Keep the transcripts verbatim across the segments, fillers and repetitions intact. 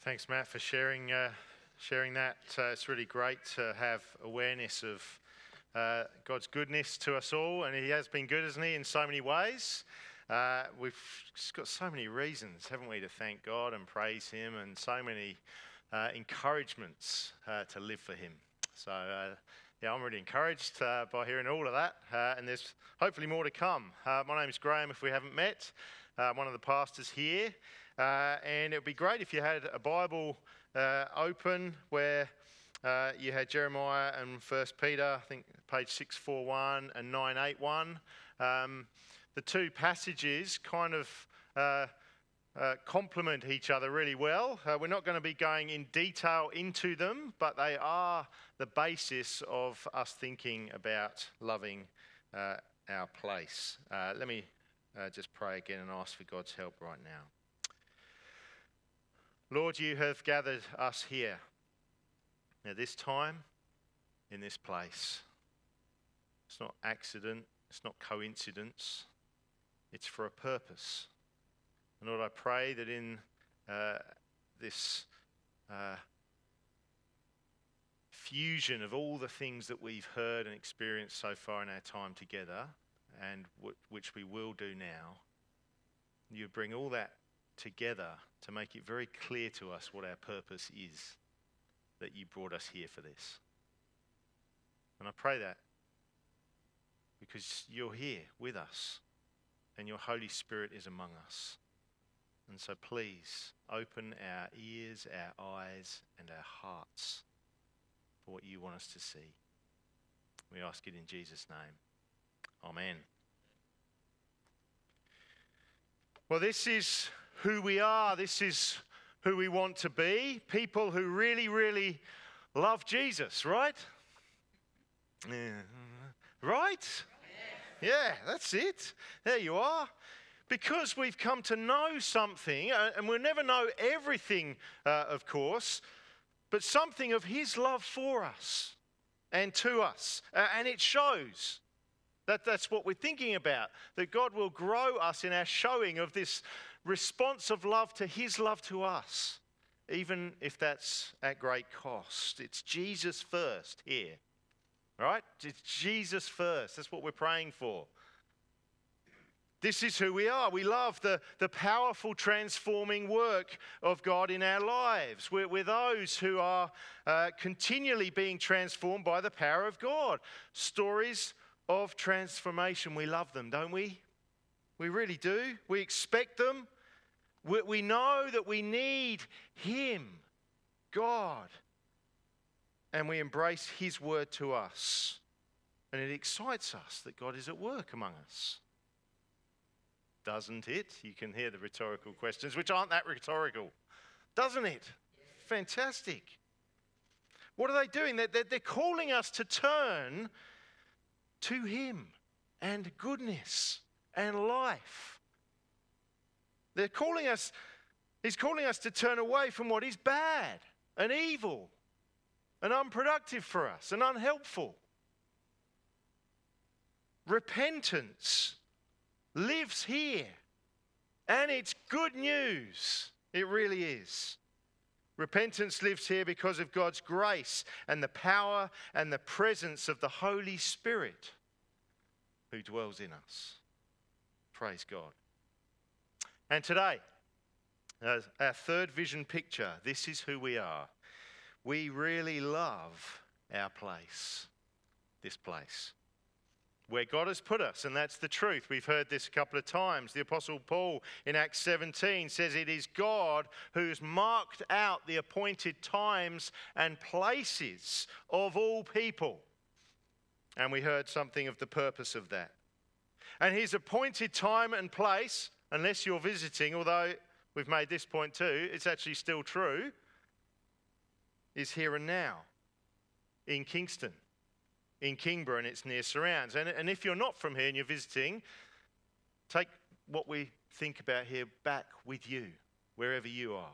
Thanks, Matt, for sharing uh, sharing that. Uh, it's really great to have awareness of uh, God's goodness to us all, and He has been good, hasn't He, in so many ways. Uh, we've just got so many reasons, haven't we, to thank God and praise Him, and so many uh, encouragements uh, to live for Him. So, uh, yeah, I'm really encouraged uh, by hearing all of that, uh, and there's hopefully more to come. Uh, my name's Graham, if we haven't met. Uh, I'm one of the pastors here. Uh, and it would be great if you had a Bible uh, open where uh, you had Jeremiah and First Peter, I think page six forty-one and nine eighty-one. Um, the two passages kind of uh, uh, complement each other really well. Uh, we're not going to be going in detail into them, but they are the basis of us thinking about loving uh, our place. Uh, let me uh, just pray again and ask for God's help right now. Lord, you have gathered us here at this time, in this place. It's not accident, it's not coincidence, it's for a purpose. And Lord, I pray that in uh, this uh, fusion of all the things that we've heard and experienced so far in our time together, and w- which we will do now, you bring all that together to make it very clear to us what our purpose is, that you brought us here for this. And I pray that because you're here with us and your Holy Spirit is among us. And so please open our ears, our eyes, and our hearts for what you want us to see. We ask it in Jesus' name. Amen. Well, this is who we are. This is who we want to be. People who really, really love Jesus, right? Yeah. Right? Yeah, that's it. There you are. Because we've come to know something, and we'll never know everything, uh, of course, but something of His love for us and to us. Uh, and it shows. That, that's what we're thinking about, that God will grow us in our showing of this response of love to His love to us, even if that's at great cost. It's Jesus first here, right? It's Jesus first. That's what we're praying for. This is who we are. We love the, the powerful transforming work of God in our lives. We're, we're those who are uh, continually being transformed by the power of God. Stories of transformation, we love them, don't we? We really do. We expect them. We, we know that we need Him, God, and we embrace His word to us. And it excites us that God is at work among us. Doesn't it? You can hear the rhetorical questions, which aren't that rhetorical. Doesn't it? Fantastic. What are they doing? They're, they're, they're calling us to turn to Him and goodness and life. They're calling us, He's calling us to turn away from what is bad and evil and unproductive for us and unhelpful. Repentance lives here, and it's good news. It really is. Repentance lives here because of God's grace and the power and the presence of the Holy Spirit who dwells in us. Praise God. And today, uh, our third vision picture, this is who we are. We really love our place, this place, where God has put us, and that's the truth. We've heard this a couple of times. The Apostle Paul in Acts seventeen says it is God who's marked out the appointed times and places of all people. And we heard something of the purpose of that. And His appointed time and place, unless you're visiting, although we've made this point too, it's actually still true, is here and now in Kingston, in Kingborough and its near surrounds. And, and if you're not from here and you're visiting, take what we think about here back with you, wherever you are.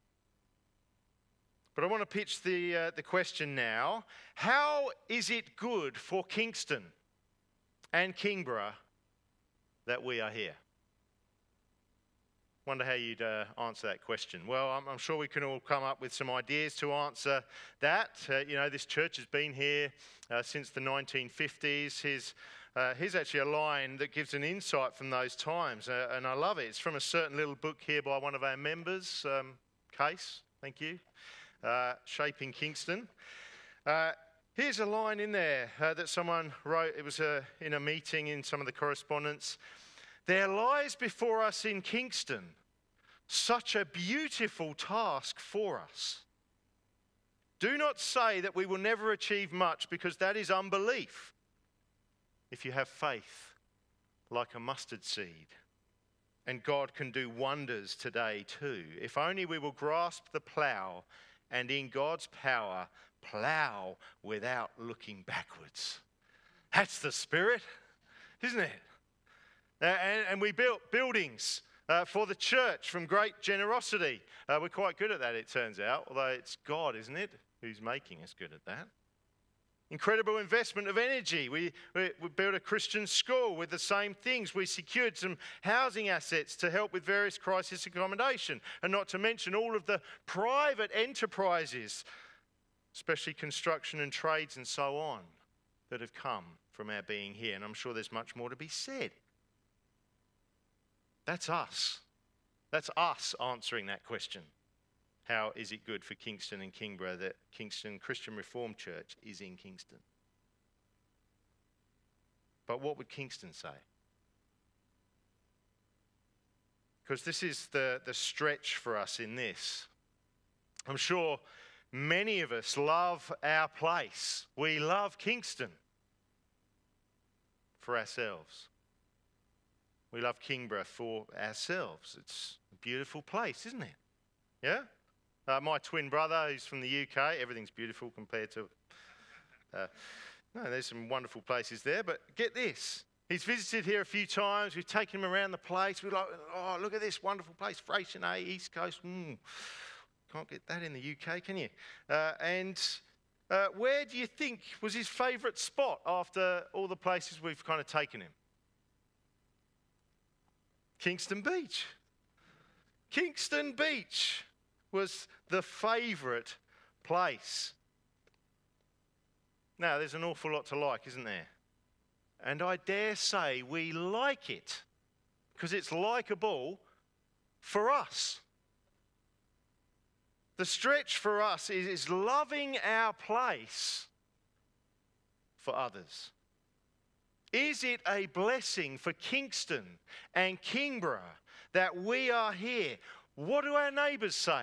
But I want to pitch the, uh, the question now. How is it good for Kingston and Kingborough that we are here? Wonder how you'd uh, answer that question. Well, I'm, I'm sure we can all come up with some ideas to answer that. Uh, you know, this church has been here uh, since the nineteen fifties. Here's, uh, here's actually a line that gives an insight from those times, uh, and I love it. It's from a certain little book here by one of our members, um, Case, thank you, uh, Shaping Kingston. Uh, here's a line in there uh, that someone wrote. It was uh, in a meeting in some of the correspondence. There lies before us in Kingston such a beautiful task for us. Do not say that we will never achieve much, because that is unbelief. If you have faith like a mustard seed, and God can do wonders today too. If only we will grasp the plough and in God's power plough without looking backwards. That's the spirit, isn't it? Uh, and, and we built buildings uh, for the church from great generosity. Uh, we're quite good at that, it turns out, although it's God, isn't it, who's making us good at that. Incredible investment of energy. We, we, we built a Christian school with the same things. We secured some housing assets to help with various crisis accommodation, and not to mention all of the private enterprises, especially construction and trades and so on, that have come from our being here. And I'm sure there's much more to be said. That's us. That's us answering that question. How is it good for Kingston and Kingborough that Kingston Christian Reformed Church is in Kingston? But what would Kingston say? Because this is the, the stretch for us in this. I'm sure many of us love our place. We love Kingston for ourselves. We love Kingborough for ourselves. It's a beautiful place, isn't it? Yeah? Uh, my twin brother, who's from the U K, everything's beautiful compared to... Uh, no, there's some wonderful places there, but get this. He's visited here a few times. We've taken him around the place. We're like, oh, look at this wonderful place, Freycinet, East Coast. Mm, can't get that in the U K, can you? Uh, and uh, where do you think was his favourite spot after all the places we've kind of taken him? Kingston Beach. Kingston Beach was the favourite place. Now, there's an awful lot to like, isn't there? And I dare say we like it because it's likeable for us. The stretch for us is, is loving our place for others. Is it a blessing for Kingston and Kingborough that we are here? What do our neighbours say?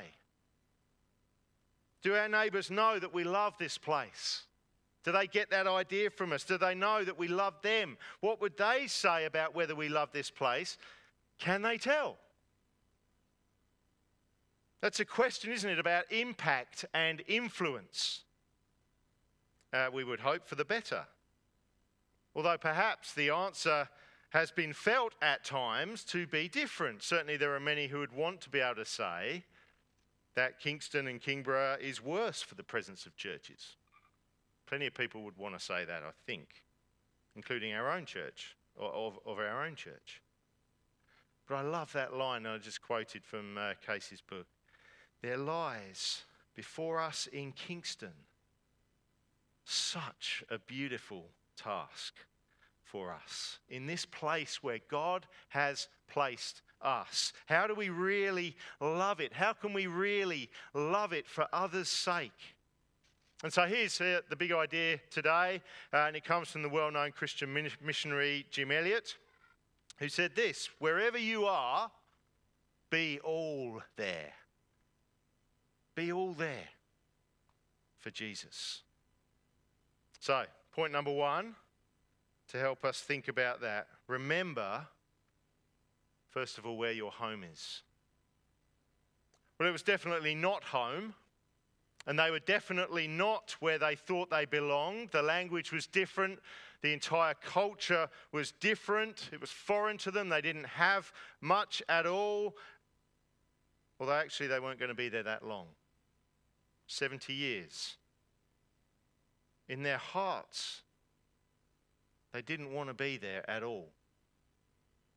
Do our neighbours know that we love this place? Do they get that idea from us? Do they know that we love them? What would they say about whether we love this place? Can they tell? That's a question, isn't it, about impact and influence. Uh, we would hope for the better. Although perhaps the answer has been felt at times to be different. Certainly there are many who would want to be able to say that Kingston and Kingborough is worse for the presence of churches. Plenty of people would want to say that, I think, including our own church, or of, of our own church. But I love that line I just quoted from uh, Casey's book. There lies before us in Kingston such a beautiful task for us. In this place where God has placed us. How do we really love it? How can we really love it for others' sake? And so here's uh, the big idea today, uh, and it comes from the well-known Christian min- missionary Jim Elliot, who said this: wherever you are, be all there. Be all there for Jesus. So, point number one, to help us think about that, remember, first of all, where your home is. Well, it was definitely not home, and they were definitely not where they thought they belonged. The language was different. The entire culture was different. It was foreign to them. They didn't have much at all. Although actually they weren't going to be there that long. seventy years. In their hearts, they didn't want to be there at all.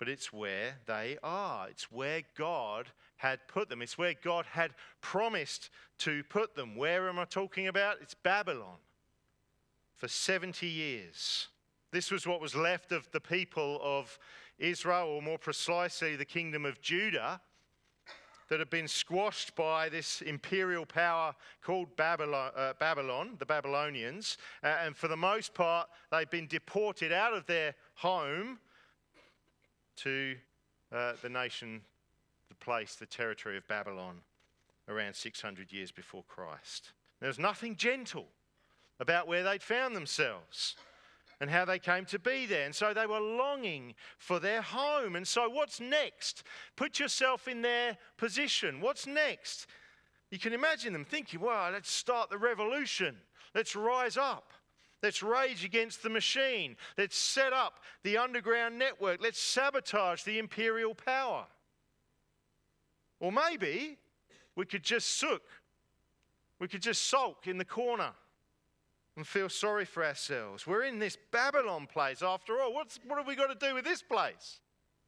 but it's where they are. It's where God had put them. It's where God had promised to put them. Where am I talking about? It's Babylon. For seventy years. This was what was left of the people of Israel, or more precisely, the kingdom of Judah, that had been squashed by this imperial power called Babylon, uh, Babylon the Babylonians. Uh, and for the most part, they'd been deported out of their home to uh, the nation, the place, the territory of Babylon around six hundred years before Christ. There was nothing gentle about where they'd found themselves and how they came to be there. And so they were longing for their home. And so what's next? Put yourself in their position. What's next? You can imagine them thinking, well, let's start the revolution. Let's rise up. Let's rage against the machine. Let's set up the underground network. Let's sabotage the imperial power. Or maybe we could just sook. We could just sulk in the corner and feel sorry for ourselves. We're in this Babylon place after all. What's, what have we got to do with this place?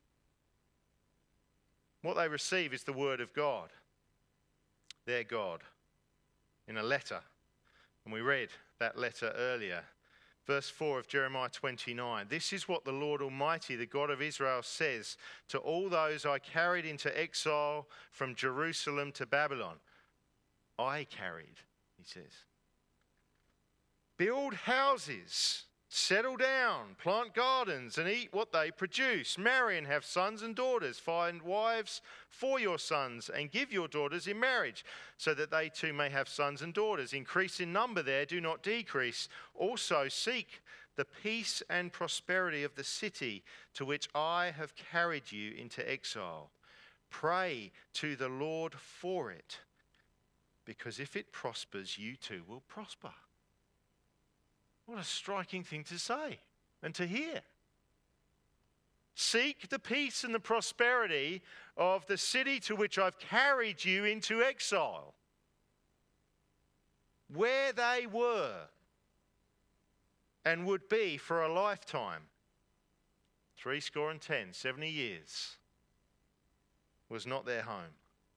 What they receive is the word of God, their God, in a letter. And we read that letter earlier. Verse four of Jeremiah twenty-nine. This is what the Lord Almighty, the God of Israel, says to all those I carried into exile from Jerusalem to Babylon. I carried, he says. Build houses, settle down, plant gardens and eat what they produce. Marry and have sons and daughters. Find wives for your sons and give your daughters in marriage so that they too may have sons and daughters. Increase in number there, do not decrease. Also seek the peace and prosperity of the city to which I have carried you into exile. Pray to the Lord for it, because if it prospers, you too will prosper. What a striking thing to say and to hear. Seek the peace and the prosperity of the city to which I've carried you into exile. Where they were and would be for a lifetime. Three score and ten, seventy years, was not their home.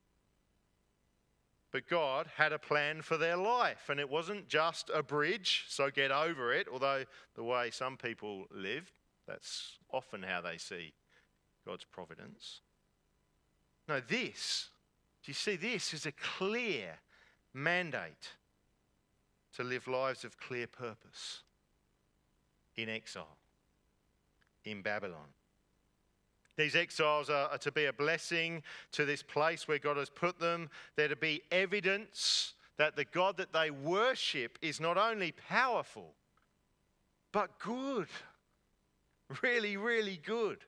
But God had a plan for their life, and it wasn't just a bridge, so get over it, although the way some people live, that's often how they see God's providence. No, this, do you see, this is a clear mandate to live lives of clear purpose in exile, in Babylon. These exiles are, are to be a blessing to this place where God has put them. They're to be evidence that the God that they worship is not only powerful, but good. Really, really good.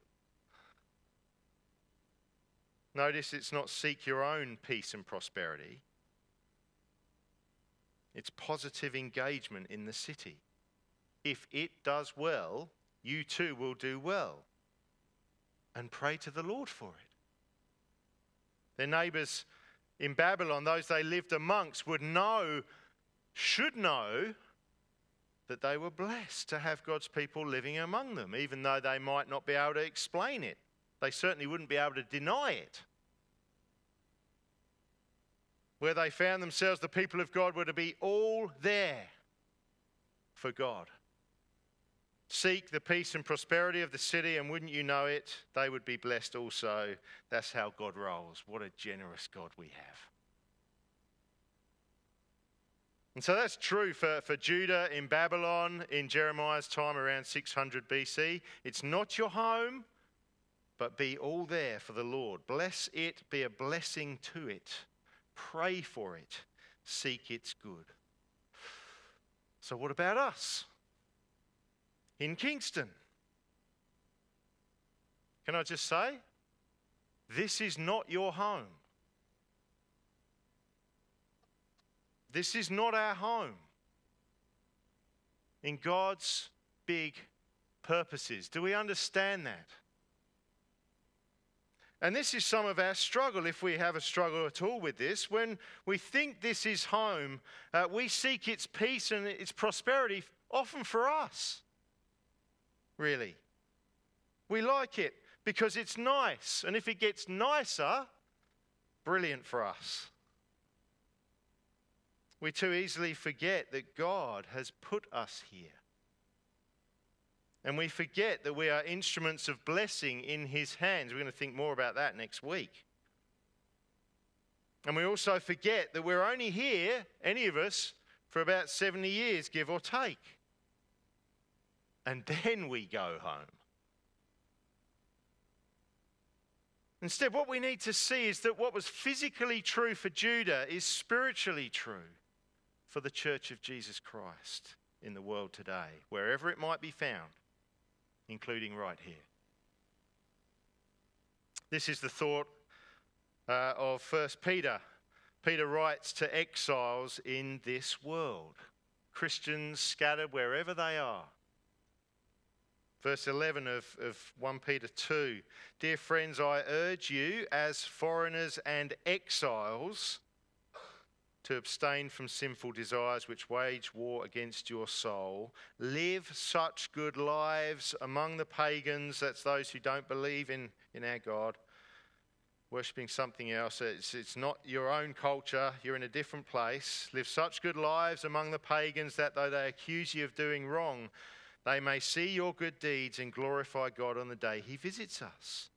Notice it's not seek your own peace and prosperity. It's positive engagement in the city. If it does well, you too will do well. And pray to the Lord for it. Their neighbours in Babylon, those they lived amongst, would know, should know, that they were blessed to have God's people living among them, even though they might not be able to explain it. They certainly wouldn't be able to deny it. Where they found themselves, the people of God were to be all there for God. Seek the peace and prosperity of the city, and wouldn't you know it, they would be blessed also. That's how God rolls. What a generous God we have. And so that's true for, for Judah in Babylon in Jeremiah's time around six hundred B C. It's not your home, but be all there for the Lord. Bless it, be a blessing to it. Pray for it. Seek its good. So what about us? In Kingston. Can I just say, this is not your home. This is not our home. In God's big purposes. Do we understand that? And this is some of our struggle, if we have a struggle at all with this. When we think this is home, uh, we seek its peace and its prosperity often for us. Really. We like it because it's nice. And if it gets nicer, brilliant for us. We too easily forget that God has put us here. And we forget that we are instruments of blessing in his hands. We're going to think more about that next week. And we also forget that we're only here, any of us, for about seventy years, give or take. And then we go home. Instead, what we need to see is that what was physically true for Judah is spiritually true for the Church of Jesus Christ in the world today, wherever it might be found, including right here. This is the thought uh, of First Peter. Peter writes to exiles in this world, Christians scattered wherever they are. Verse eleven of, of First Peter two, dear friends, I urge you as foreigners and exiles to abstain from sinful desires which wage war against your soul. Live such good lives among the pagans, that's those who don't believe in, in our God, worshipping something else. It's, it's not your own culture, you're in a different place. Live such good lives among the pagans that though they accuse you of doing wrong, they may see your good deeds and glorify God on the day he visits us.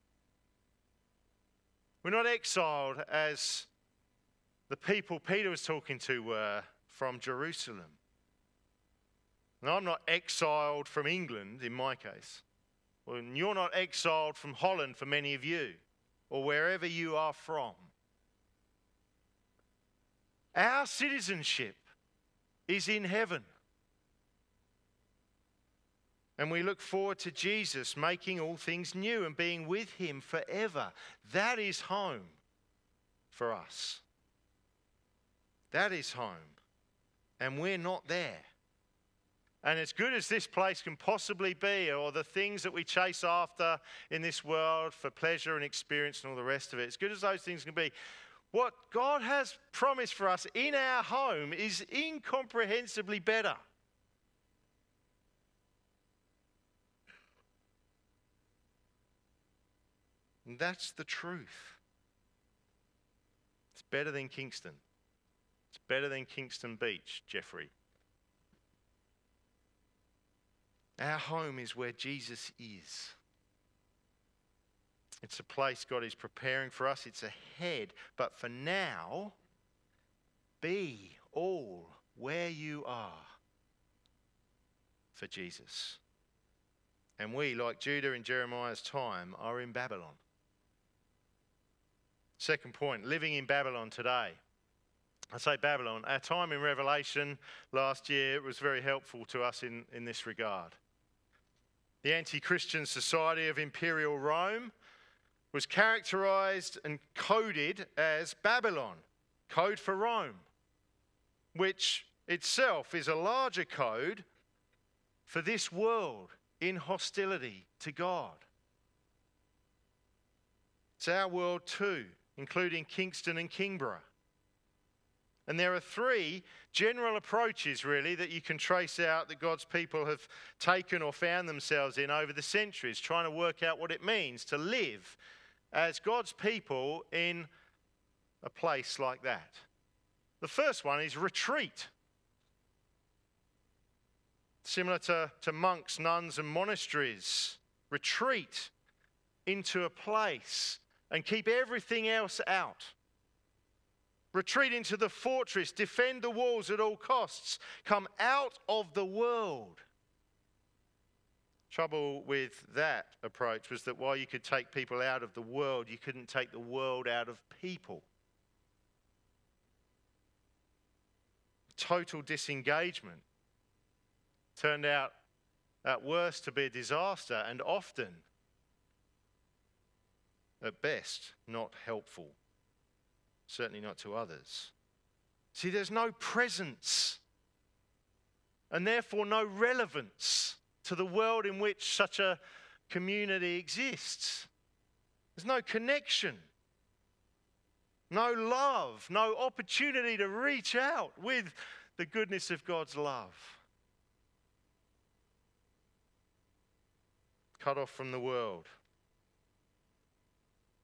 We're not exiled as the people Peter was talking to were from Jerusalem. And I'm not exiled from England in my case. Well, and you're not exiled from Holland for many of you, or wherever you are from. Our citizenship is in heaven. And we look forward to Jesus making all things new and being with him forever. That is home for us. That is home. And we're not there. And as good as this place can possibly be, or the things that we chase after in this world for pleasure and experience and all the rest of it, as good as those things can be, what God has promised for us in our home is incomprehensibly better. And that's the truth. It's better than Kingston. It's better than Kingston Beach, Jeffrey. Our home is where Jesus is. It's a place God is preparing for us. It's ahead. But for now, be all where you are for Jesus. And we, like Judah in Jeremiah's time, are in Babylon. Second point, living in Babylon today. I say Babylon. Our time in Revelation last year was very helpful to us in, in this regard. The anti-Christian society of Imperial Rome was characterized and coded as Babylon, code for Rome, which itself is a larger code for this world in hostility to God. It's our world too, including Kingston and Kingborough. And there are three general approaches, really, that you can trace out that God's people have taken or found themselves in over the centuries, trying to work out what it means to live as God's people in a place like that. The first one is retreat. Similar to, to monks, nuns, and monasteries. Retreat into a place and keep everything else out. Retreat into the fortress, defend the walls at all costs, come out of the world. Trouble with that approach was that while you could take people out of the world, you couldn't take the world out of people. Total disengagement turned out at worst to be a disaster, and often, at best, not helpful. Certainly not to others. See, there's no presence and therefore no relevance to the world in which such a community exists. There's no connection, no love, no opportunity to reach out with the goodness of God's love. Cut off from the world.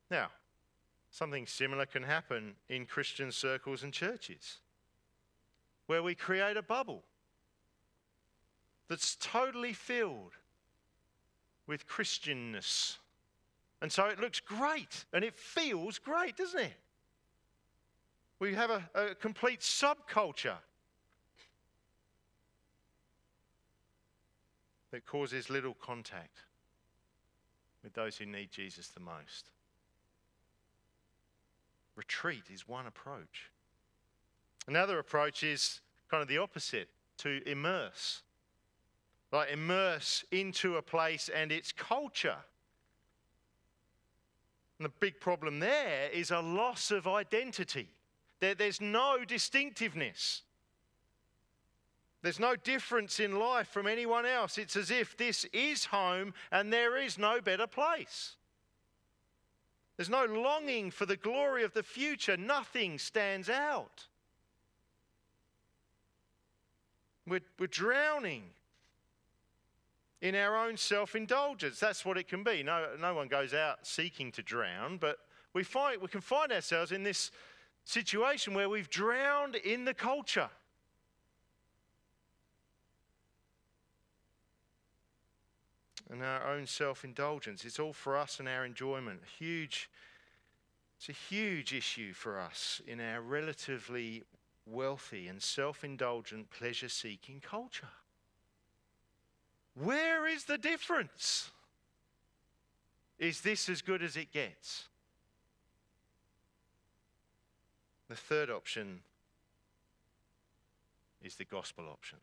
Now, something similar can happen in Christian circles and churches, where we create a bubble that's totally filled with Christianness. And so it looks great and it feels great, doesn't it? We have a, a complete subculture that causes little contact with those who need Jesus the most. Retreat is one approach. Another approach is kind of the opposite, to immerse. Like immerse into a place and its culture. And the big problem there is a loss of identity. There, there's no distinctiveness. There's no difference in life from anyone else. It's as if this is home and there is no better place. There's no longing for the glory of the future. Nothing stands out. We're, we're drowning in our own self-indulgence. That's what it can be. No, no one goes out seeking to drown, but we find we can find ourselves in this situation where we've drowned in the culture. And our own self-indulgence. It's all for us and our enjoyment. Huge, it's a huge issue for us in our relatively wealthy and self-indulgent, pleasure-seeking culture. Where is the difference? Is this as good as it gets? The third option is the gospel option.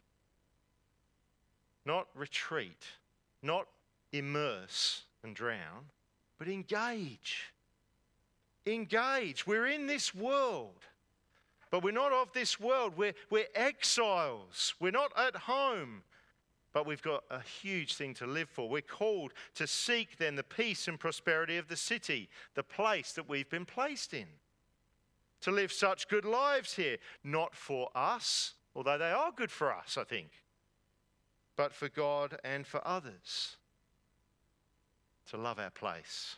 Not retreat, not immerse and drown, but engage. Engage. We're in this world, but we're not of this world. We're, we're exiles. We're not at home, but we've got a huge thing to live for. We're called to seek then the peace and prosperity of the city, the place that we've been placed in. To live such good lives here, not for us, although they are good for us, I think, but for God and for others. To love our place.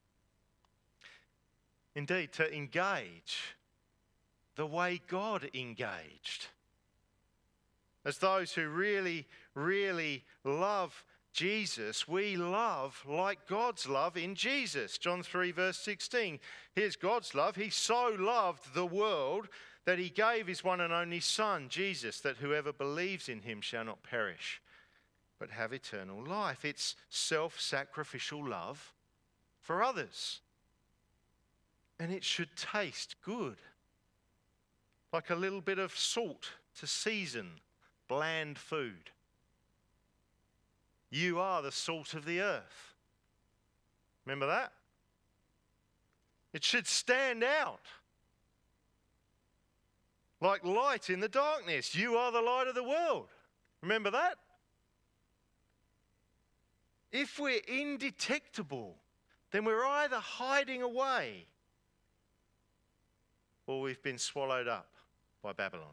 Indeed, to engage the way God engaged. As those who really, really love Jesus, we love like God's love in Jesus. John three verse sixteen. Here's God's love. He so loved the world that he gave his one and only Son, Jesus, that whoever believes in him shall not perish, but have eternal life. It's self-sacrificial love for others. And it should taste good. Like a little bit of salt to season bland food. You are the salt of the earth. Remember that? It should stand out. Like light in the darkness. You are the light of the world. Remember that? If we're indetectable, then we're either hiding away or we've been swallowed up by Babylon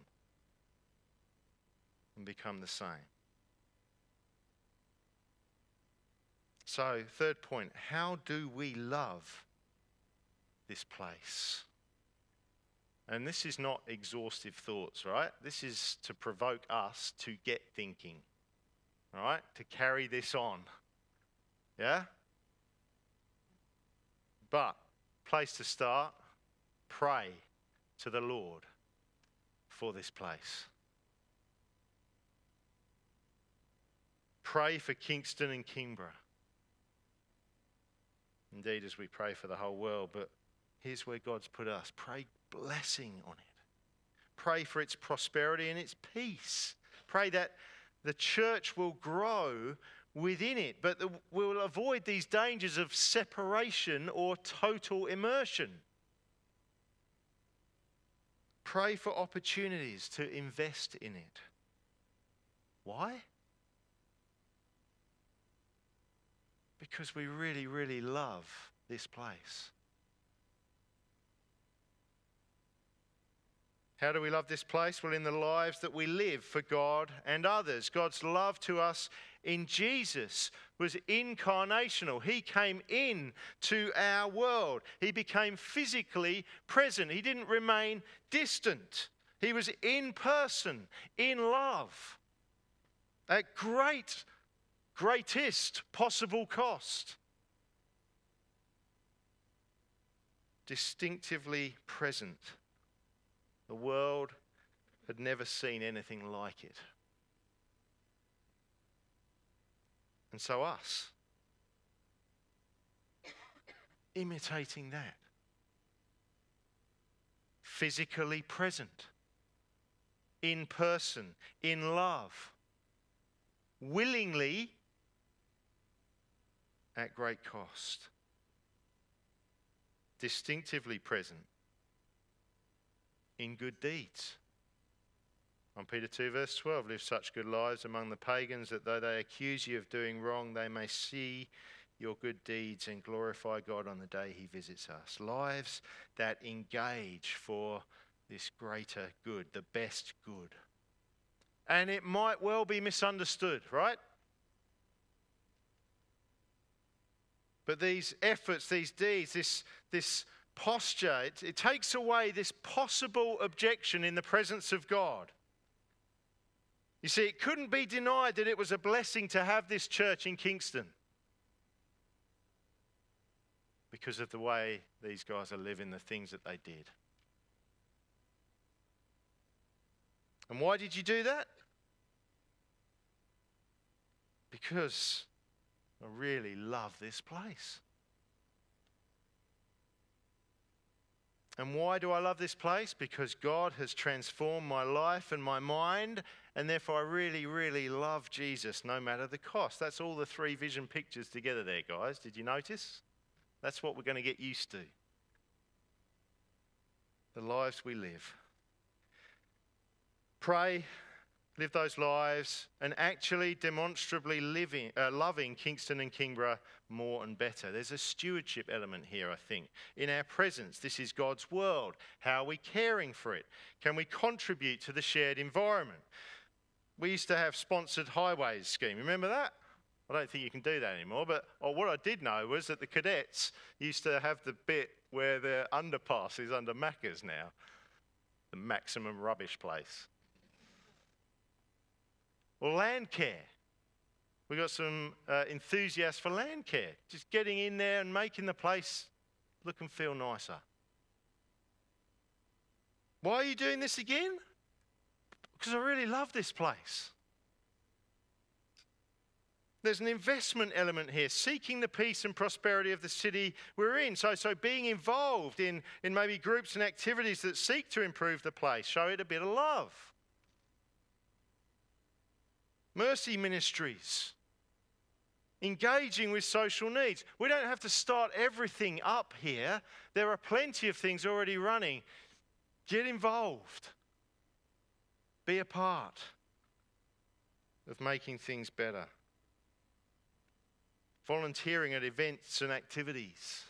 and become the same. So, third point, how do we love this place? And this is not exhaustive thoughts, right? This is to provoke us to get thinking, all right? To carry this on, yeah? But, place to start, pray to the Lord for this place. Pray for Kingston and Kingborough. Indeed, as we pray for the whole world, but here's where God's put us. Pray blessing on it. Pray for its prosperity and its peace. Pray that the church will grow within it, but we'll avoid these dangers of separation or total immersion. Pray for opportunities to invest in it. Why? Because we really, really love this place. How do we love this place? Well, in the lives that we live for God and others. God's love to us in Jesus was incarnational. He came in to our world. He became physically present. He didn't remain distant. He was in person, in love, at great, greatest possible cost. Distinctively present. The world had never seen anything like it. And so us, imitating that. Physically present, in person, in love, willingly, at great cost. Distinctively present, in good deeds. First Peter two verse twelve, live such good lives among the pagans that though they accuse you of doing wrong, they may see your good deeds and glorify God on the day he visits us. Lives that engage for this greater good, the best good. And it might well be misunderstood, right? But these efforts, these deeds, this, this posture, it, it takes away this possible objection in the presence of God. You see, it couldn't be denied that it was a blessing to have this church in Kingston because of the way these guys are living, the things that they did. And why did you do that? Because I really love this place. And why do I love this place? Because God has transformed my life and my mind, and therefore I really, really love Jesus no matter the cost. That's all the three vision pictures together there, guys. Did you notice? That's what we're going to get used to. The lives we live. Pray, live those lives, and actually demonstrably living, uh, loving Kingston and Kingborough more and better. There's a stewardship element here, I think. In our presence, this is God's world. How are we caring for it? Can we contribute to the shared environment? We used to have sponsored highways scheme. Remember that? I don't think you can do that anymore, but oh, what I did know was that the cadets used to have the bit where the underpass is under Macca's now. The maximum rubbish place. Or land care. We've got some uh, enthusiasts for land care. Just getting in there and making the place look and feel nicer. Why are you doing this again? Because I really love this place. There's an investment element here, seeking the peace and prosperity of the city we're in. So, so being involved in, in maybe groups and activities that seek to improve the place, show it a bit of love. Mercy ministries, engaging with social needs. We don't have to start everything up here. There are plenty of things already running. Get involved. Be a part of making things better. Volunteering at events and activities.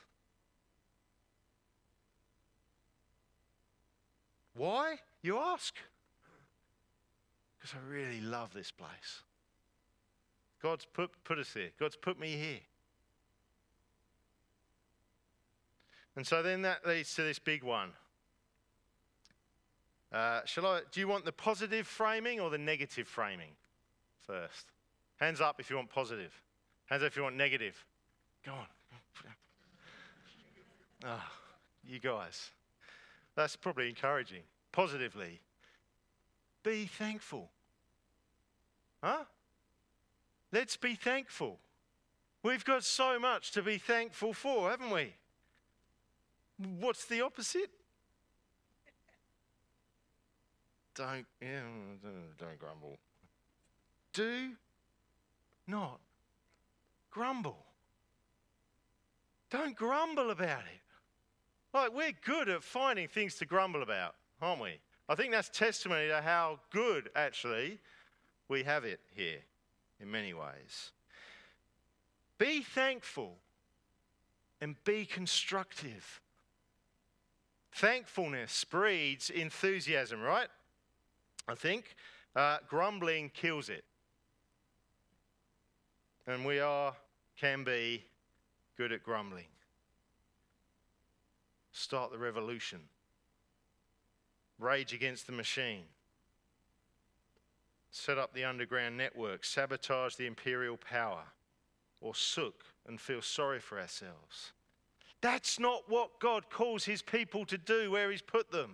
Why, you ask? Because I really love this place. God's put, put us there. God's put me here. And so then that leads to this big one. Uh, shall I? Do you want the positive framing or the negative framing first? Hands up if you want positive. Hands up if you want negative. Go on. Oh, you guys. That's probably encouraging. Positively. Be thankful. Huh? Let's be thankful. We've got so much to be thankful for, haven't we? What's the opposite? Don't, yeah, don't grumble. Do not grumble. Don't grumble about it. Like, we're good at finding things to grumble about, aren't we? I think that's testimony to how good, actually, we have it here in many ways. Be thankful and be constructive. Thankfulness breeds enthusiasm, right? I think. Uh, grumbling kills it. And we are, can be, good at grumbling. Start the revolution. Rage against the machine. Set up the underground network. Sabotage the imperial power. Or sook and feel sorry for ourselves. That's not what God calls his people to do where he's put them.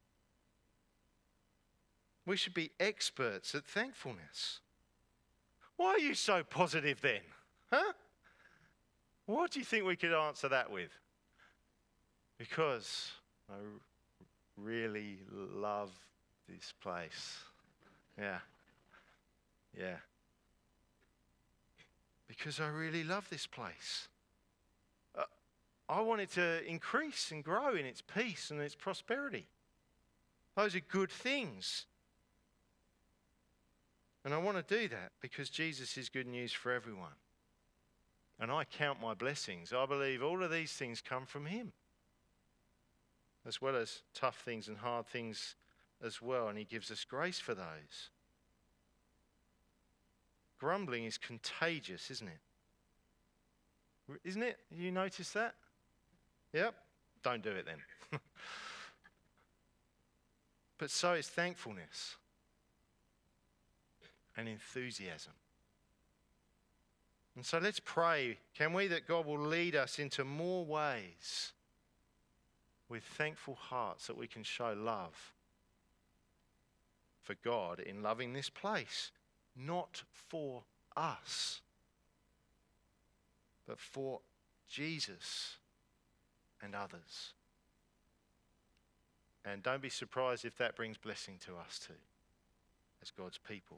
We should be experts at thankfulness. Why are you so positive then? Huh? What do you think we could answer that with? Because I really love this place. Yeah. Yeah. Because I really love this place. Uh, I want it to increase and grow in its peace and its prosperity. Those are good things. And I want to do that because Jesus is good news for everyone. And I count my blessings. I believe all of these things come from him, as well as tough things and hard things as well. And he gives us grace for those. Grumbling is contagious, isn't it? Isn't it? You notice that? Yep. Don't do it then. But so is thankfulness and enthusiasm. And so let's pray, can we, that God will lead us into more ways with thankful hearts that we can show love for God in loving this place, not for us, but for Jesus and others. And don't be surprised if that brings blessing to us too, as God's people.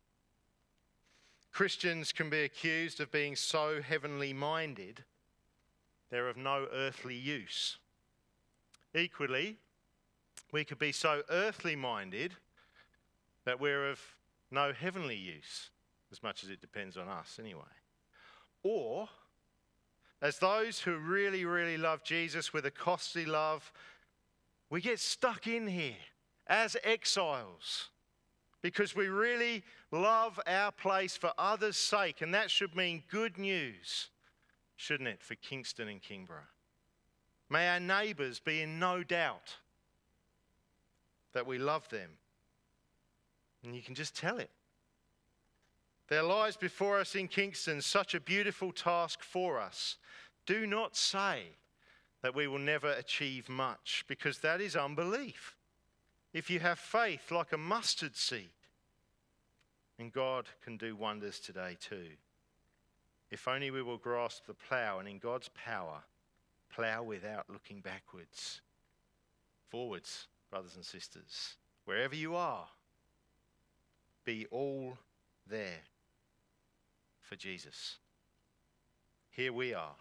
Christians can be accused of being so heavenly minded, they're of no earthly use. Equally, we could be so earthly minded that we're of no heavenly use, as much as it depends on us anyway. Or, as those who really, really love Jesus with a costly love, we get stuck in here as exiles because we really love our place for others' sake, and that should mean good news, shouldn't it, for Kingston and Kingborough? May our neighbours be in no doubt that we love them. And you can just tell it. There lies before us in Kingston such a beautiful task for us. Do not say that we will never achieve much, because that is unbelief. If you have faith like a mustard seed, and God can do wonders today too. If only we will grasp the plough and in God's power, plough without looking backwards. Forwards, brothers and sisters. Wherever you are, be all there for Jesus. Here we are.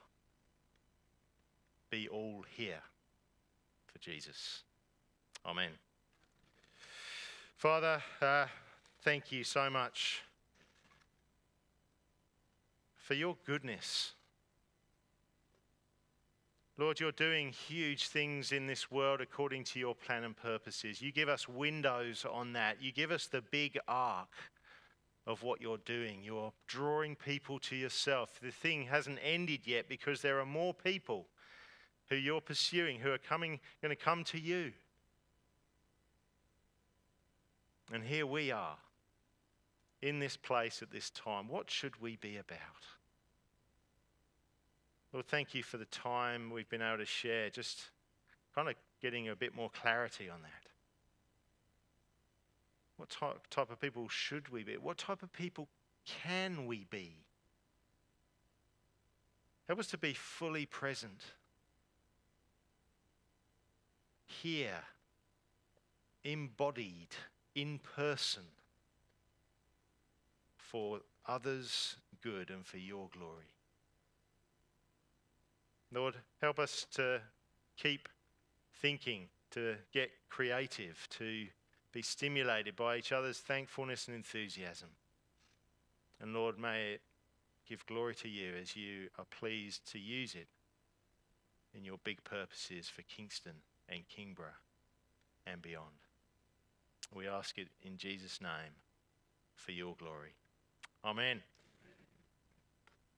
Be all here for Jesus. Amen. Father, uh, thank you so much for your goodness. Lord, you're doing huge things in this world according to your plan and purposes. You give us windows on that. You give us the big arc of what you're doing. You're drawing people to yourself. The thing hasn't ended yet because there are more people who you're pursuing, who are coming, going to come to you. And here we are in this place at this time. What should we be about? Lord, thank you for the time we've been able to share, just kind of getting a bit more clarity on that. What type, type of people should we be? What type of people can we be? Help us to be fully present here, embodied, in person, for others' good and for your glory. Lord, help us to keep thinking, to get creative, to be stimulated by each other's thankfulness and enthusiasm. And Lord, may it give glory to you as you are pleased to use it in your big purposes for Kingston and Kingborough and beyond. We ask it in Jesus' name for your glory. Amen.